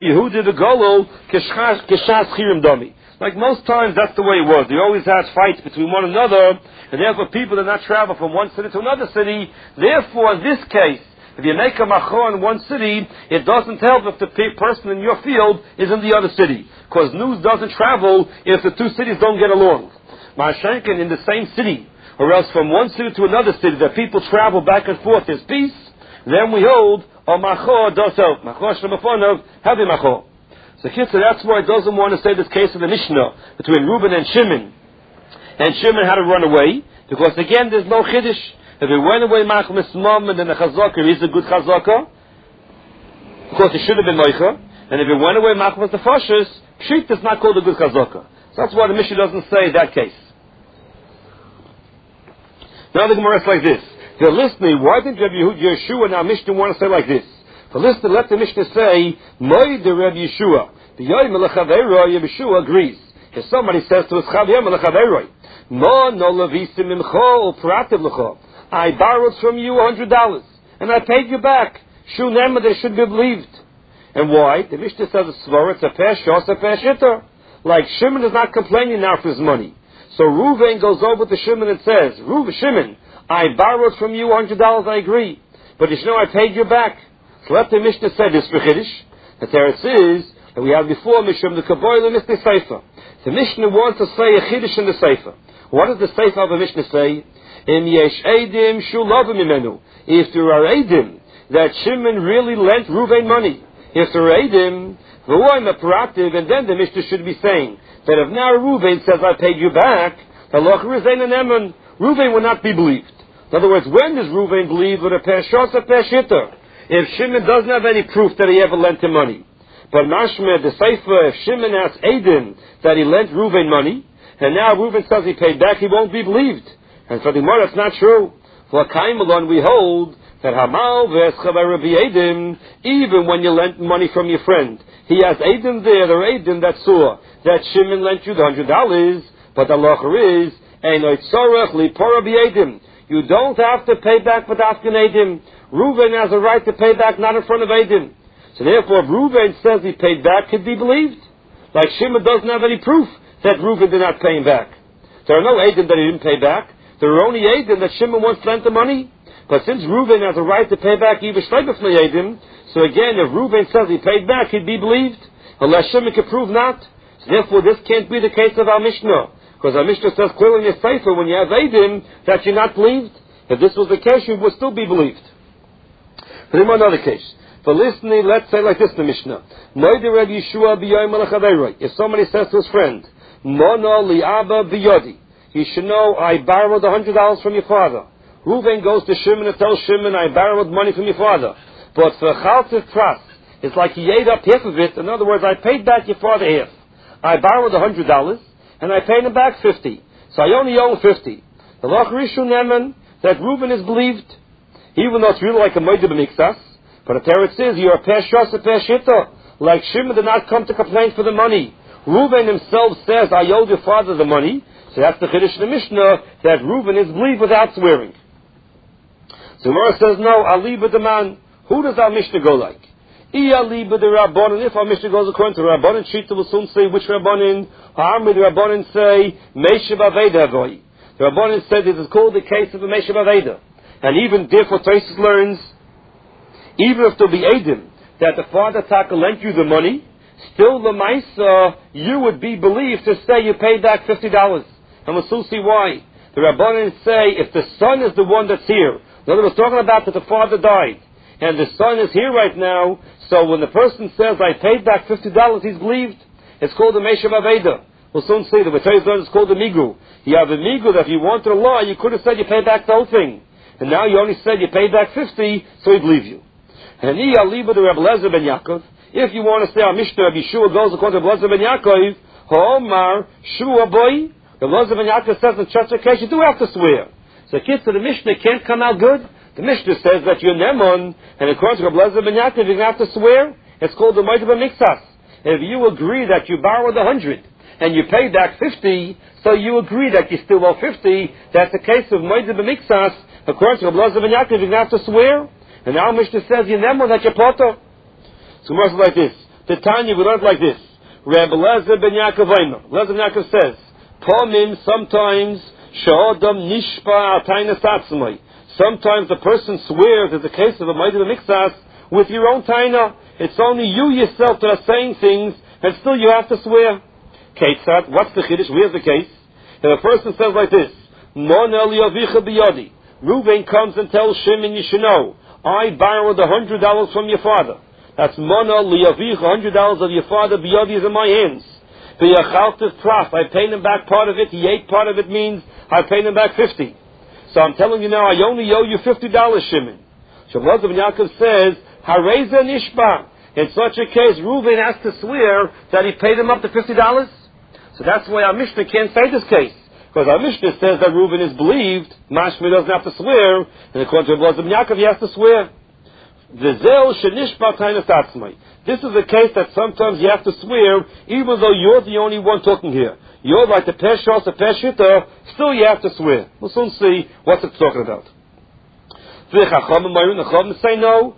Yehuda the Golol Keshas Chirim Dami. Like most times, that's the way it was. They always had fights between one another, and therefore people did not travel from one city to another city. Therefore, in this case, if you make a machor in one city, it doesn't help if the person in your field is in the other city, because news doesn't travel if the two cities don't get along. Ma'ashenkin in the same city, or else from one city to another city, that people travel back and forth, there's peace, then we hold a machor does help. Machor shemafonov, heavy machor. So that's why it doesn't want to say this case of the Mishnah between Reuben and Shimon. And Shimon had to run away, because again there's no chiddush. If he went away machal mismam and then the chazaka is a good chazaka, because it should have been moicha. And if he went away machal the fashis, pshit is not called a good chazaka. So that's why the Mishnah doesn't say that case. Now the Gemara is like this. If you're listening, why didn't Yeshua and our Mishnah want to say like this? For listen, let the Mishnah say, Moed the Reb Yeshua. The Yoim Lechaveiroi, Yeshua agrees. If somebody says to us, Chaviyam Lechaveiroi, Mo no levisim imcho uprativ lecho. I borrowed from you $100, and I paid you back. Shu nema, they should be believed. And why? The Mishnah says, it's a peshos, a peshitter. Like Shimon is not complaining now for his money. So Reuven goes over to Shimon and says, Shimon, I borrowed from you $100, I agree. But you know I paid you back. So let the Mishnah say this for Chiddush. That there it is, that we have before Mishum, the Kabbalah Mishnah Sefer. The Mishnah wants to say a Chiddush in the Sefer. What does the Sefer of the Mishnah say? Im yesh eidim shulavim imenu. If there are eidim that Shimon really lent Reuven money, if there are eidim, v'oim aparativ, and then the Mishnah should be saying that if now Reuven says I paid you back, Reuven will not be believed. In other words, when does Reuven believe with a peshos, a peshitter? If Shimon doesn't have any proof that he ever lent him money. But Mashmeh, the Sefer, if Shimon asks Eidim that he lent Reuven money, and now Reuven says he paid back, he won't be believed. And for the Gemara, that's not true. For Kaimalon, we hold that Hamal v'eschavar Rabbi Eidim, even when you lent money from your friend, he has Eidim there, or Eidim that saw that Shimon lent you the $100, but the halacha is, Einoy tzorach lipor Rabbi Eidim. You don't have to pay back for Dafkin Eidim. Reuven has a right to pay back, not in front of Eidim. So therefore, if Reuven says he paid back, could be believed. Like Shimon doesn't have any proof that Reuven did not pay him back. There are no Eidim that he didn't pay back. There are only Eidim that Shimon once lent the money. But since Reuven has a right to pay back even Shleibach Eidim, so again, if Reuven says he paid back, he'd be believed. Unless Shimon can prove not. So therefore, this can't be the case of our Mishnah. Because our Mishnah says clearly in the Sefer, when you have Eidim, that you're not believed. If this was the case, you would still be believed. But in another case, for listening, let's say like this in the Mishnah. If somebody says to his friend, Mono li'aba biyodi, he should know, I borrowed $100 from your father. Reuven goes to Shimon and tells Shimon, I borrowed money from your father. But for Chaltif Pras, it's like he ate up half of it. In other words, I paid back your father half. I borrowed $100, and I paid him back 50. So I only owe him 50. The Lach Rishu Neman, that Reuven is believed, even though it's really like a Moed B'Miksas, but the Teretz says, you're a Peshos, a Peshita. Like Shimon did not come to complain for the money. Reuven himself says, I owe your father the money. So that's the Chiddush of the Mishnah, that Reuven is believed without swearing. So Gemara says, no, Aliba the man. Who does our Mishnah go like? Aliba the Rabbanan. If our Mishnah goes according to Rabbanan, Shita will soon say which Rabbanan. Harmi the Rabbanan say, Meishav Aveda Avoy. The Rabbanan said it is called the case of a Meishav Aveda. And even therefore Tosis learns, even if there be Eidim, that the father Taka lent you the money, still the Maisa, you would be believed to say you paid back $50. And we'll soon see why. The Rabbanan say, if the son is the one that's here, in other words, talking about that the father died, and the son is here right now, so when the person says, I paid back $50, he's believed. It's called the Meishav Aveda. We'll soon see. The B'tayz learn is called the Migu. You have the Migu that if you wanted to lie, you could have said you paid back the whole thing. And now you only said you paid back 50, so he believed you. And Aliba the Rebbe Lezer ben Yaakov, if you want to say our Mishnah of Yeshua goes according to Rebbe Lezer ben Yaakov, Ha'omar Shua boy, Rebbe Lezer ben Yaakov says in such a case, you do have to swear. So kids, the Mishnah can't come out good. The Mishnah says that you're Nemon, and according to Rebbe Lezer ben Yaakov, you're going to have to swear. It's called the Moed B'Miksas. If you agree that you borrowed 100, and you paid back 50, so you agree that you still owe 50, that's the case of Moed B'Miksas. According to Rebbe Lezer ben Yaakov, you're going to have to swear. And now Mishnah says, you Nemon, that you're Potter. So Gemara says like this, The Tanya, we learned like this. Rabbi Lezer ben Yaakov Eimer. Lezer ben Yaakov says, Pomim, sometimes, Sha'odam nishpa al tainas atzmai. Sometimes the person swears, as the case of a Maidim Mixas, with your own taina. It's only you yourself that are saying things, and still you have to swear. Ketzat, what's the chiddush? Where's the case? If a person says like this, Mon el yavicha biyadi. Reuven comes and tells Shimon, you should know, I borrowed $100 from your father. That's Mon el yavicha, $100 of your father, biyadi is in my hands. B'yachaltiv praf, I paid him back part of it, he ate part of it, means I paid him back 50. So I'm telling you now, I only owe you $50, Shimon. Shavlaz ben Yaakov says, Hareza nishba. In such a case, Reuven has to swear that he paid him up to $50. So that's why our Mishnah can't say this case. Because our Mishnah says that Reuven is believed, Mashmi doesn't have to swear, and according to Shavlaz ben Yaakov, he has to swear. V'zel shenishba tainas atzmai. This is a case that sometimes you have to swear, even though you're the only one talking here. You're like the Peshos, the Peshita, still you have to swear. We'll soon see what it's talking about. The Chachamim say no.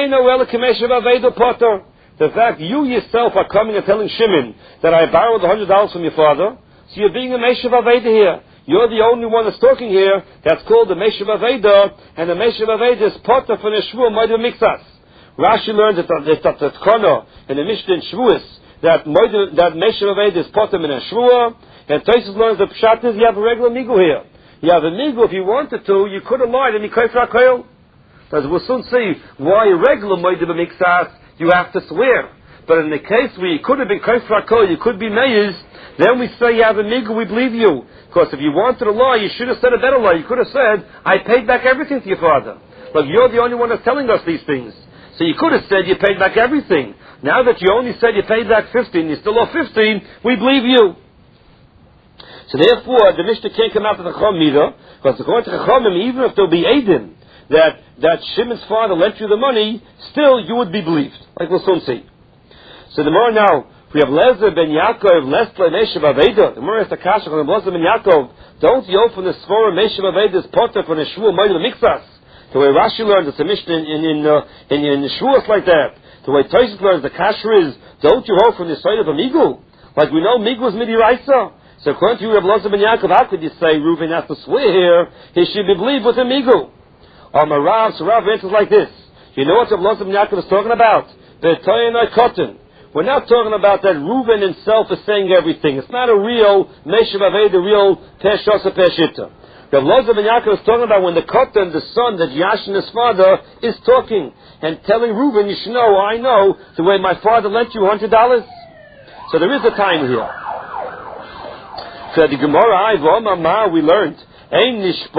The fact you yourself are coming and telling Shimon that I borrowed $100 from your father, so you're being a Meshav Aveda here. You're the only one that's talking here. That's called the Meshav Aveda, and the Meshav Aveda is Potter for the Shvuah Maidim Mixas. Rashi learns that the Tkana in the Mishnah in Shavuos that Meshav Aved is Potem in a Shvuah, and Tosfos learns that Pshat is you have a regular Migu here. You have a Migu, if you wanted to, you could have lied and you could have Rakayel. As we'll soon see why a regular Moedim Mixas you have to swear. But in the case where you could have been Kaif Rakayel, you could be Meis, then we say you have a Migu, we believe you. Because if you wanted a lie, you should have said a better lie. You could have said, I paid back everything to your father. But you're the only one that's telling us these things. So you could have said you paid back everything. Now that you only said you paid back 15, you still owe 15, we believe you. So therefore, the Mishnah can't come out to the Chacham either, because according to Chachamim, even if there'll be Aiden, that Shimon's father lent you the money, still you would be believed. Like we'll soon see. So the more now, we have Lezer ben Yaakov, Lesla Meshav Aveda. The more is the Kasha from Lezer ben Yaakov, don't you open the Svora Meshav Aveda's Potter for the Shvuah Maidim Mixas. The way Rashi learns, it's a Mishnah in Shavuos like that. The way Tosfos learns, the Kasher is, don't you hold from the side of a Migu? Like we know Migu is Midiraisa. So according to you, Rabbi Lezer ben Yaakov, how could you say Reuven has to swear here? He should be believed with a Migu. Rav, so Rav answers like this. You know what Rabbi Lezer ben Yaakov is talking about? The Toyanai Cotton. We're not talking about that Reuven himself is saying everything. It's not a real Meshav Aved, a real Peshos or Peshita. Rabbi Lezer ben Yaakov is talking about when the Kotan, the son, that Yashin, his father, is talking and telling Reuven, you should know, I know, the way my father lent you $100. So there is a time here. So the Gemara, we learned, if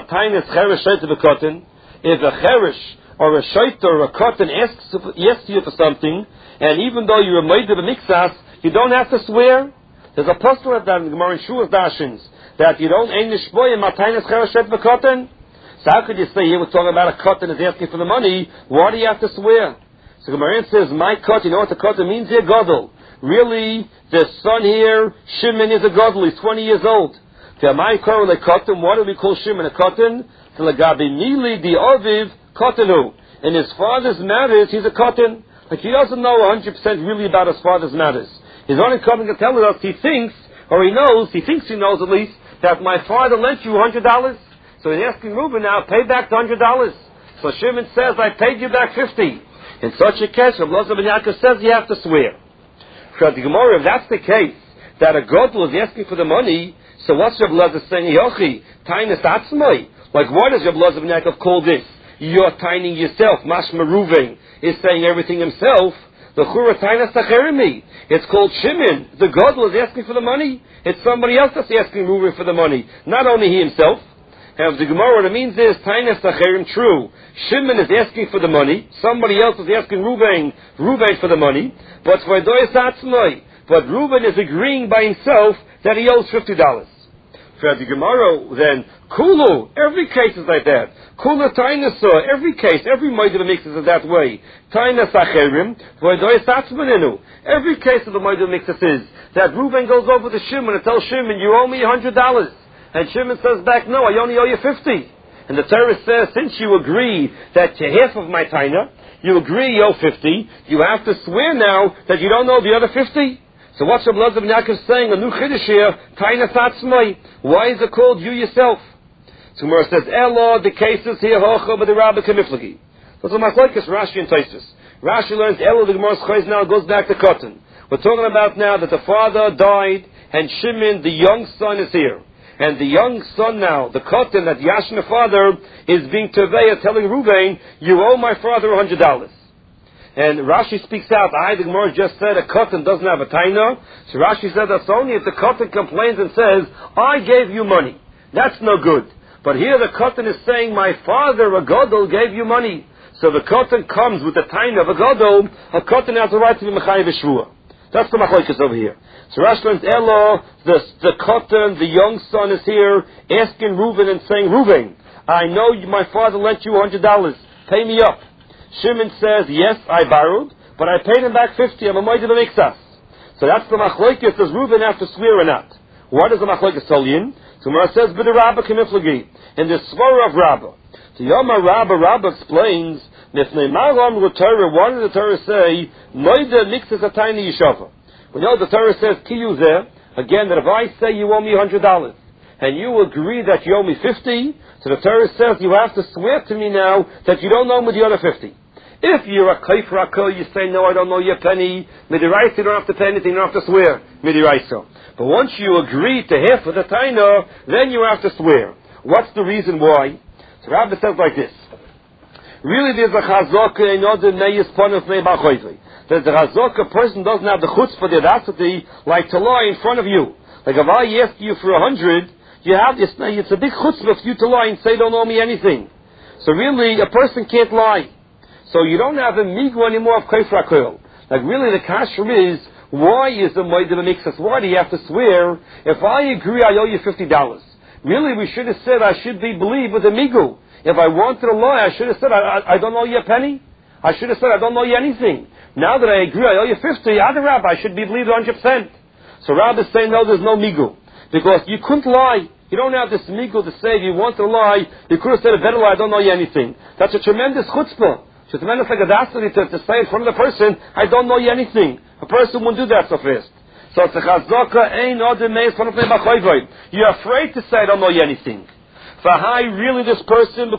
a Cherish or a Shaita or a Kotan asks you for something, and even though you're a Moed of a Mixas, you don't have to swear. There's a posture of that in the Gemara in Shuas Dashins, that you don't ein nishboyim mataynes chereshet v'koten. So how could you say here we're talking about a koten is asking for the money? Why do you have to swear? So Gemara says, my koten, you know what the koten means here? Gadol. Really, the son here, Shimon is a gadol. He's 20 years old. My koten, why do we call Shimon a koten? L'gabi mili di oviv kotenu. In his father's matters, he's a koten. Like he doesn't know 100% really about his father's matters. He's only coming to tell us he thinks, or he thinks he knows at least, that my father lent you $100. So he's asking Reuben now, pay back the $100. So Shimon says, I paid you back 50. In such a case, Rabbi Lezer ben Yaakov says you have to swear. For the Gemara, if that's the case, that a gadol is asking for the money, so what's Rabbi Lezer saying? Yochi, tainas atzmai. Like what does Rabbi Lezer ben Yaakov call this? You're tining yourself. Mashma Reuven is saying everything himself. The Chura tainas tacherimi. It's called Shimon. The gadol is asking for the money. It's somebody else that's asking Reuven for the money, not only he himself. And the Gemara, what it means is tainas tacherim. True, Shimon is asking for the money. Somebody else is asking Reuven for the money. But But Reuven is agreeing by himself that he owes $50. For the Gemara, then Kulu, every case is like that. Kulu Tainasa, every case, every Moedim Mixes is that way. Tainas Acherim, Voidois Atzmanenu. Every case of the Moedim Mixes is that Reuven goes over to Shimon and tells Shimon, you owe me $100. And Shimon says back, no, I only owe you 50. And the Torah says, since you agree that to half of my taina, You agree you owe 50. You have to swear now that you don't know the other 50. So what's Rabbi Elazar ben Yaakov saying? A new chiddush here. Taina tatzmai. Why is it called you yourself? So Gemara says, Elo, the cases here, hocha, but the Rabbi Kamiflagi. So it's like Rashi and Tosfos. Rashi learns, Elo, the Gemara's chayz now goes back to Cotton. We're talking about now that the father died, and Shimon, the young son, is here. And the young son now, the Cotton, that Yashin, the father, is being Teveya, telling Ruvain, you owe my father $100. And Rashi speaks out, the Gemara just said a Cotton doesn't have a taina. So Rashi said that's only if the Cotton complains and says, I gave you money. That's no good. But here the Cotton is saying, my father, a Gadol, gave you money. So the Cotton comes with the taina of a Gadol, a Cotton has the right to be Mechayev Shvua. That's the machlokes over here. So Rashi learns, Elo, the Cotton, the young son is here, asking Reuven and saying, Reuven, I know my father lent you $100. Pay me up. Shimon says, yes, I borrowed, but I paid him back 50. I'm a moed b'miktsas. So that's the machlokes. Does Reuven have to swear or not? What does the machlokes tell you? So Gemara says, "B'de Rabba Kamiflagi." In the Svara of Rabba, so Yoma Rabba explains, "Nifnei Malam L'Torah." Why did the Torah say, "Moida Mixes Atayni Yishava"? We know the Torah says, "Kiyuzeh." Again, that if I say you owe me $100 and you agree that you owe me 50, so the Torah says you have to swear to me now that you don't know me the other 50. If you're a kaif rakil, you say, no, I don't know your penny. Midiraisa, you don't have to pay anything, you don't have to swear. Midiraisa. But once you agree to half of the taina, then you have to swear. What's the reason why? So Rabbi says like this. Really, there's a chazaka in order meyis ponef mei b'choyvei. There's a chazaka, person doesn't have the chutzpah, the audacity, like to lie in front of you. Like if I ask you for 100, you have this, it's a big chutzpah for you to lie and say, don't owe me anything. So really, a person can't lie. So you don't have a migu anymore of kaif rakil. Like really the kasher is, why is the moed b'miktsas? Why do you have to swear? If I agree I owe you $50. Really we should have said I should be believed with a migu. If I wanted to lie, I should have said I don't owe you a penny. I should have said I don't owe you anything. Now that I agree I owe you 50, Adarab, I should be believed 100%. So Rabbi is saying no, there's no migu. Because you couldn't lie. You don't have this migu to say if you want to lie, you could have said a better lie, I don't owe you anything. That's a tremendous chutzpah. It's a tremendous audacity to say in front of the person, I don't know you anything. A person won't do that so fast. So it's a chazaka, ein odem meis von of nebachoyvoy. You're afraid to say I don't know you anything. V'hai, really this person,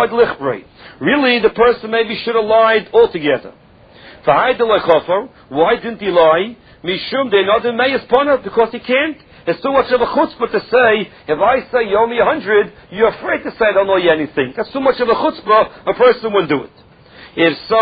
really the person maybe should have lied altogether. V'hai de lechofer, why didn't he lie? Mishum de odem meis ponav, because he can't. It's too much of a chutzpah to say, if I say you owe me 100, you're afraid to say I don't know you anything. That's too much of a chutzpah, a person wouldn't do it. If so,